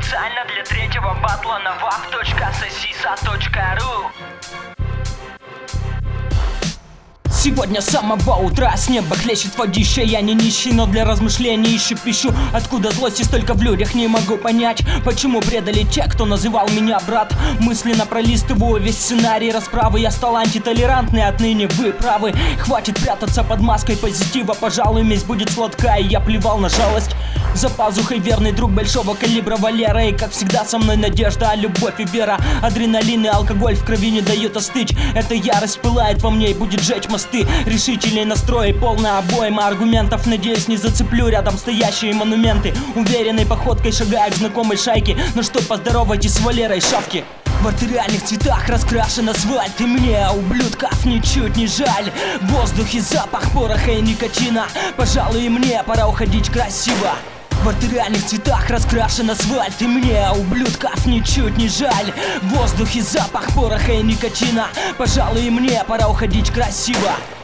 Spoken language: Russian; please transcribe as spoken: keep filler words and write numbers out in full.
Специально для третьего батла на вап точка сосиса точка ру. Сегодня с самого утра с неба хлещет водище. Я не нищий, но для размышлений ищу пищу. Откуда злости столько в людях, не могу понять. Почему предали те, кто называл меня брат. Мысленно пролистываю весь сценарий расправы. Я стал антитолерантный, отныне вы правы. Хватит прятаться под маской позитива. Пожалуй, месть будет сладкая, я плевал на жалость. За пазухой верный друг большого калибра Валера. И как всегда со мной надежда, любовь и вера. Адреналин и алкоголь в крови не дают остыть. Эта ярость пылает во мне и будет жечь мосты. Решительный настрой, полная обойма аргументов. Надеюсь, не зацеплю рядом стоящие монументы. Уверенной походкой шагаю к знакомой шайке. Ну что, поздоровайтесь с Валерой Шавки. В артериальных цветах раскрашен асфальт, и мне, ублюдков, ничуть не жаль. В воздухе запах пороха и никотина. Пожалуй, и мне пора уходить красиво. В артериальных цветах раскрашен асфальт, и мне, ублюдков, ничуть не жаль. В воздухе запах пороха и никотина. Пожалуй, и мне пора уходить красиво.